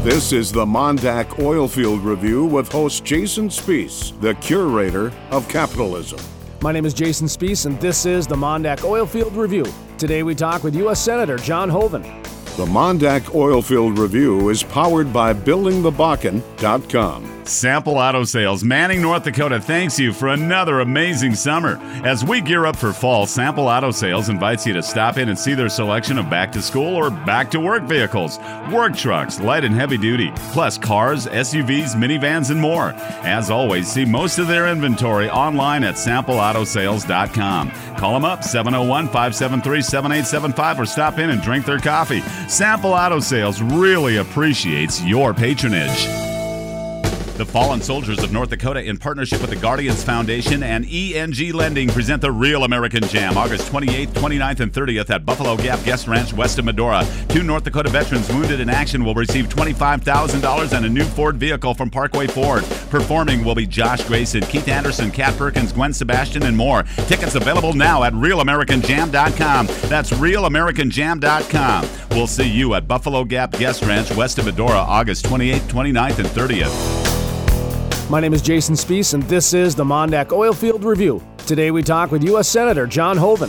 This is the Mondak Oilfield Review with host Jason Spiess, the curator of capitalism. My name is Jason Spiess, and this is the Mondak Oilfield Review. Today we talk with U.S. Senator John Hoeven. The Mondak Oilfield Review is powered by BuildingTheBakken.com. Sample Auto Sales, Manning, North Dakota, thanks you for another amazing summer. As we gear up for fall, Sample Auto Sales invites you to stop in and see their selection of back-to-school or back-to-work vehicles, work trucks, light and heavy duty, plus cars, SUVs, minivans, and more. As always, see most of their inventory online at SampleAutoSales.com. Call them up, 701-573-7875, or stop in and drink their coffee. Sample Auto Sales really appreciates your patronage. The Fallen Soldiers of North Dakota, in partnership with the Guardians Foundation and ENG Lending, present the Real American Jam, August 28th, 29th, and 30th at Buffalo Gap Guest Ranch, west of Medora. 2 North Dakota veterans wounded in action will receive $25,000 and a new Ford vehicle from Parkway Ford. Performing will be Josh Grayson, Keith Anderson, Kat Perkins, Gwen Sebastian, and more. Tickets available now at RealAmericanJam.com. That's RealAmericanJam.com. We'll see you at Buffalo Gap Guest Ranch, west of Medora, August 28th, 29th, and 30th. My name is Jason Spiess, and this is the Mondak Oilfield Review. Today we talk with U.S. Senator John Hoeven.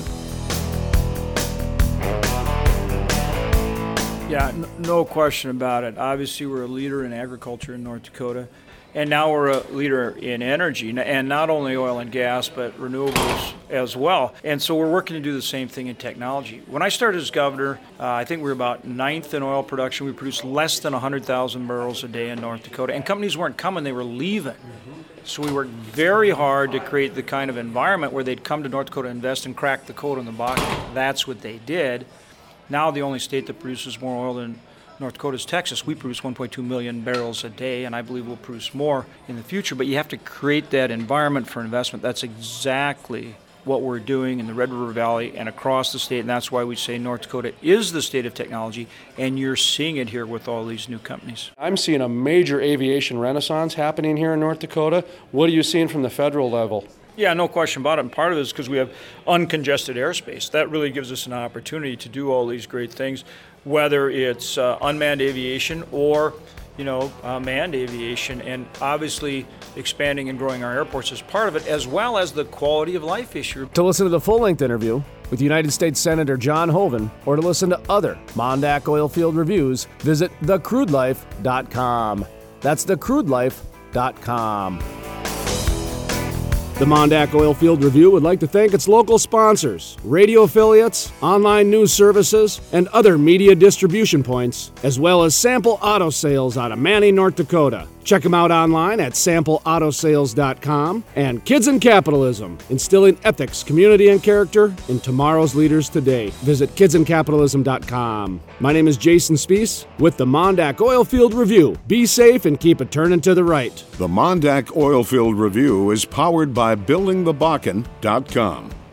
Yeah, no question about it. Obviously, we're a leader in agriculture in North Dakota, and now we're a leader in energy, and not only oil and gas, but renewables as well. And so we're working to do the same thing in technology. When I started as governor, I think we were about 9th in oil production. We produced less than 100,000 barrels a day in North Dakota, and companies weren't coming, they were leaving. So we worked very hard to create the kind of environment where they'd come to North Dakota, invest, and crack the code on the Bakken. That's what they did. Now the only state that produces more oil than North Dakota is Texas. We produce 1.2 million barrels a day, and I believe we'll produce more in the future. But you have to create that environment for investment. That's exactly what we're doing in the Red River Valley and across the state, and that's why we say North Dakota is the state of technology, and you're seeing it here with all these new companies. I'm seeing a major aviation renaissance happening here in North Dakota. What are you seeing from the federal level? Yeah, no question about it. And part of it is because we have uncongested airspace. That really gives us an opportunity to do all these great things, whether it's unmanned aviation or, manned aviation. And obviously expanding and growing our airports is part of it, as well as the quality of life issue. To listen to the full-length interview with United States Senator John Hoeven, or to listen to other Mondak Oilfield Reviews, visit thecrudelife.com. That's thecrudelife.com. The Mondak Oilfield Review would like to thank its local sponsors, radio affiliates, online news services, and other media distribution points, as well as Sample Auto Sales out of Manning, North Dakota. Check them out online at SampleAutoSales.com. And Kids in Capitalism, instilling ethics, community, and character in tomorrow's leaders today. Visit KidsInCapitalism.com. My name is Jason Spiess with the Mondak Oilfield Review. Be safe and keep it turning to the right. The Mondak Oilfield Review is powered by BuildingTheBakken.com.